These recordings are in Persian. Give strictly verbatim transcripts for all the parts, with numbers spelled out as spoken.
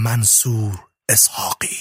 منصور اسحاقی.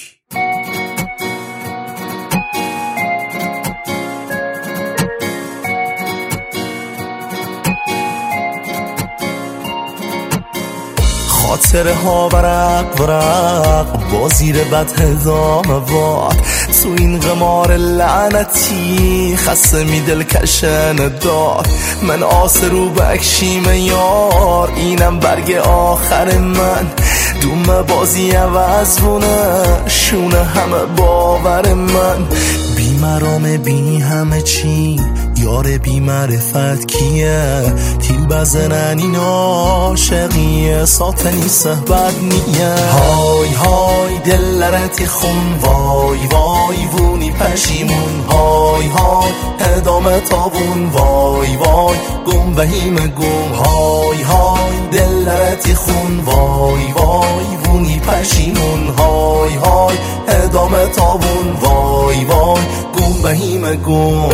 خاطره ها ورق ورق با زیر بد هدام واد، تو این قمار لعنتی خسته می دل کشن داد. من آسرو بکشیم یار، اینم برگ آخر من. دوم بازی عوض بونه شونه همه باور من. بی مرام بی همه چی یار بی معرفت کیه؟ تیل بزنن این عاشقیه ساتنی صحبت نیه. های های دل لرتی خون وای وای وونی پشیمون. های های ادامه تابون وای وای گم بهیم گم. های های دل لرتی خون وای وای وونی پشیمون. های های ادامه تابون وای وای گم بهیم گم.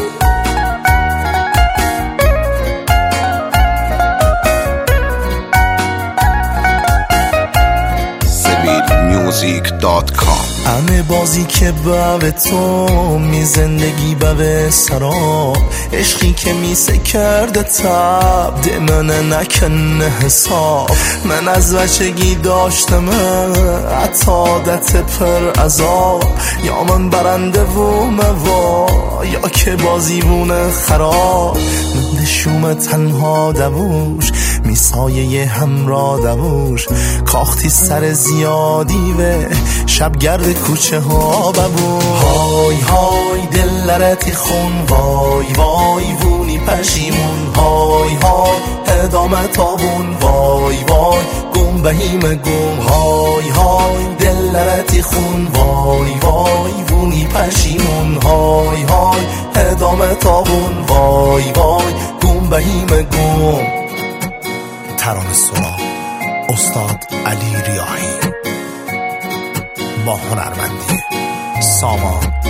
موزیک دات کام. همه بازی که به تو می زندگی به سراب، عشقی که می کرده تب ده من نکنه حساب. من از بچگی داشتم حتی عادت پر عذاب، یا من برنده و موا یا که بازیونه خراب. من شوم تنها دووش می سایه همراه دووش، کاختی سر زیادی و شب گرد کوچه ها ببو. های های دل لرتی خون وای وای وونی پشیمون. های های ادامه تابون وای وای گم بهیم گم. های های دل لرتی خون وای وای وونی پشیمون. های های ادامه تابون وای وای گم بهیم گم. ترانه سرا استاد علی ریاحی با هنرمندی سامان